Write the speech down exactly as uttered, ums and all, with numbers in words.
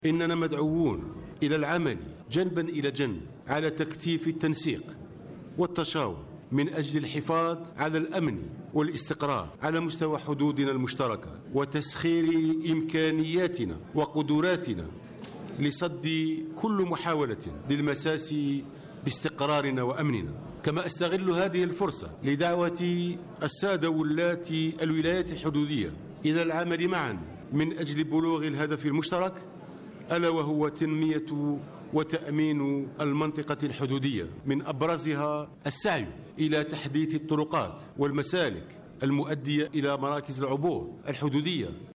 إننا مدعوون إلى العمل جنبا إلى جنب على تكثيف التنسيق والتشاور من أجل الحفاظ على الأمن والاستقرار على مستوى حدودنا المشتركة وتسخير إمكانياتنا وقدراتنا لصد كل محاولة للمساس باستقرارنا وأمننا. كما أستغل هذه الفرصة لدعوة السادة ولاة الولايات الحدودية إلى العمل معا من أجل بلوغ الهدف المشترك، ألا وهو تنمية وتأمين المنطقة الحدودية، من أبرزها السعي إلى تحديث الطرقات والمسالك المؤدية إلى مراكز العبور الحدودية